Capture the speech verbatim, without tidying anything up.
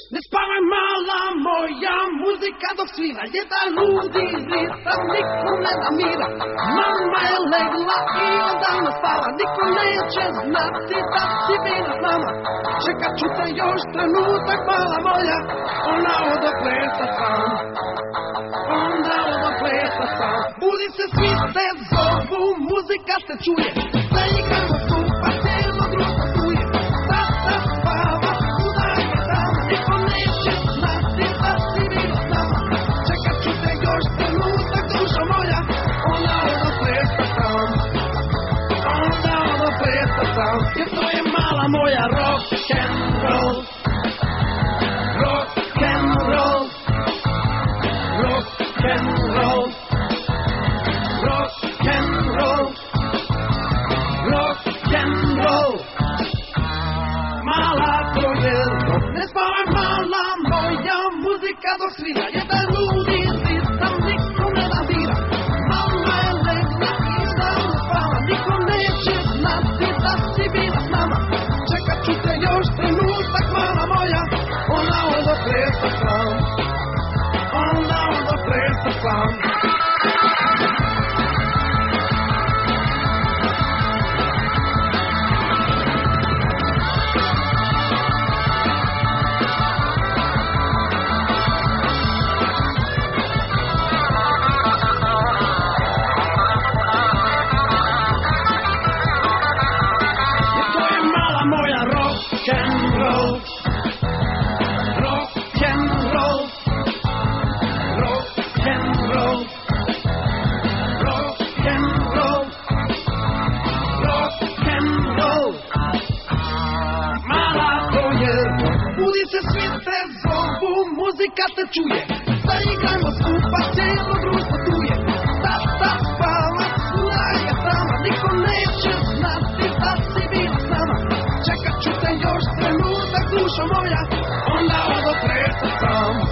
Ne spavaj mala moja, muzika dok svira, jedan ludi ritam, niko ne da mira. Mama je legla i odavno spala, niko neće znati da si bila s nama. Čekat ću te još trenutak, mala moja, ona odo plesa sam, onda odo plesa sam. Budi se, svi te zovu, muzika se čuje, zaigramo skupa, cijelo društvo tuje. Tata spava, udaj je dama, niko neće znati da si bila s nama. Čekat ću te još trenutak, dušo moja, onda odo plesa sam, onda odo plesa sam. Jer to je mala moja rock and roll, rock and roll, rock and roll, rock and roll, rock and roll. Mala to je rock, ne spavaj mala moja, muzika dok svira, jedan ludi ritam, niko ne navira. Mama je legla i davno spava, niko neće znati da si bila s nama. Čekat ću te još trenutak, mala moja, ona odo plesa sam, ona odo plesa sam. Muzika se čuje, zaigrajmo skupa, cijelo društvo tuje. Tata spava, udaj je sama, niko neće znati da si bila s nama. Čekat ću te još trenutak, dušo moja, onda odo plesa sam.